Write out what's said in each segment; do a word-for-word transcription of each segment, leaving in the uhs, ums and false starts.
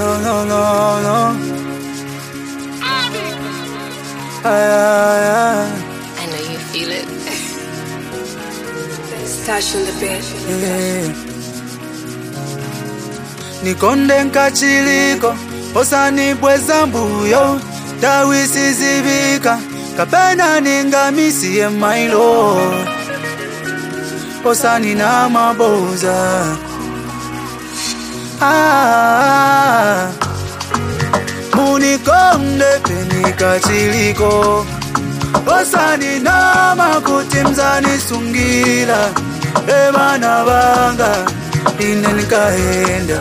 no, no, no, no. Ah, yeah, yeah. I know you feel it. Let's touch on the bed. Yeah. Nikonde nkachiliko osani bweza mbuyo dawisi zibika kapena ningamisi ye my lord osani na maboza ah munikonde penikachiliko osani na makuti mzani sungila ebana banga ine nikaenda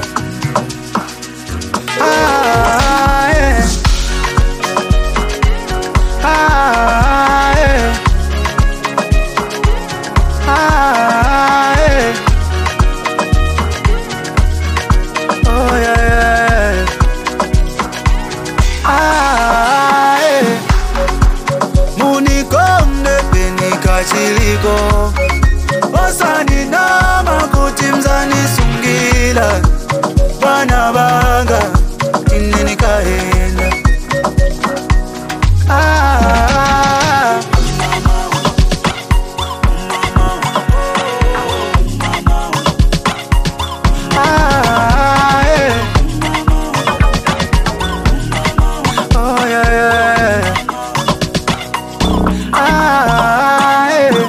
ah yeah. Ah yeah. Ah yeah. Oh yeah, yeah. Ah yeah. Munikonde penikachiliko osani na makuti mzani sungila bana banga ine nikaenda ah ah yeah. Oh yeah, yeah. Ah yeah.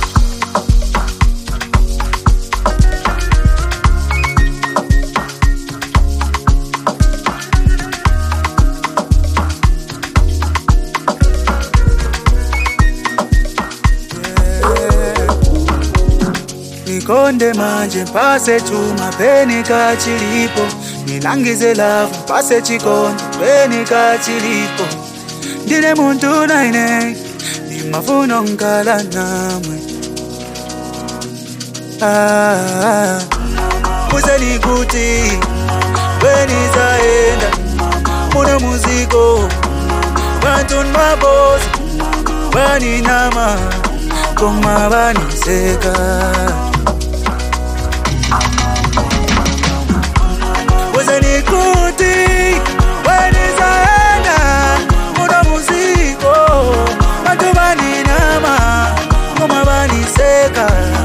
Nikonde manje pase chuma peni kachilipo nilangize love pase chikondi peni kachilipo ndine muntu naine ni mafuno nkala namwe ah kuseni kuti weni zaenda muna muziko bantu mabosi bani nama koma bani seka kuseni kuti weni zaenda muna muziko bantu bani nama koma bani seka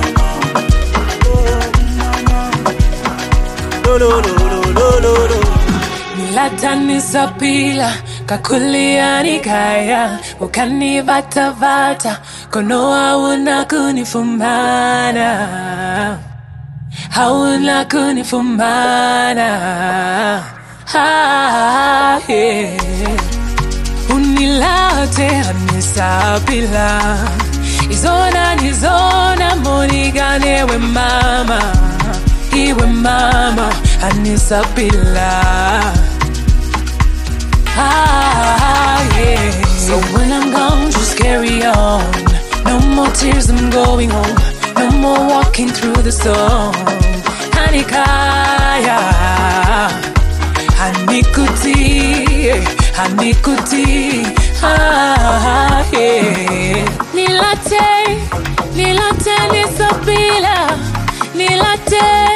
lo lo lo lo lo lo Nilatani sapila kakulia nikaya ukani vata vata kono hauna kunifumana hauna kunifumana ah, yeah. Unilate anisapila izona nizona monigane we mama iwe mama anisapila ah, yeah. So when I'm gone, just carry on. No more tears, I'm going home. No more walking through the storm. Hanikaya, Hanikuti, Hanikuti, ah, yeah. Nilate, Nilate nisapila, Nilate.